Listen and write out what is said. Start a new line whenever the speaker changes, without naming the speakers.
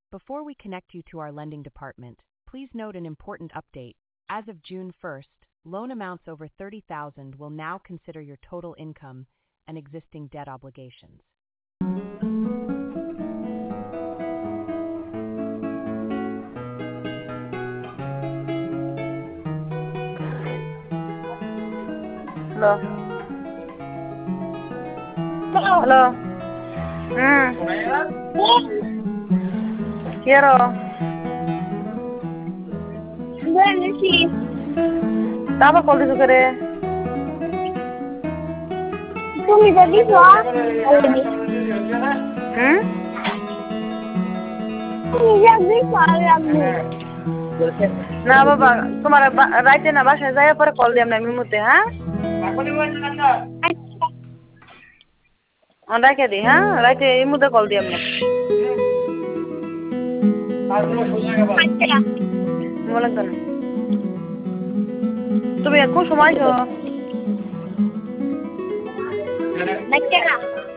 Before we connect you to our lending department, please note an important update. As of June 1st, loan amounts over $30,000 will now consider your total income and existing debt obligations.
Hello. Hello. Quiero. Tapa call দিছো করে
তুমি যদি তুমি যদি
না বাবা তোমার রাইতে না বাসায় যাই পরে কল দিলাম না আমি মুতে হ্যাঁ রাখে দি হ্যাঁ রাইতে এই মুতে কল দিলাম না বলেন তো তুমি কোন সময় আছো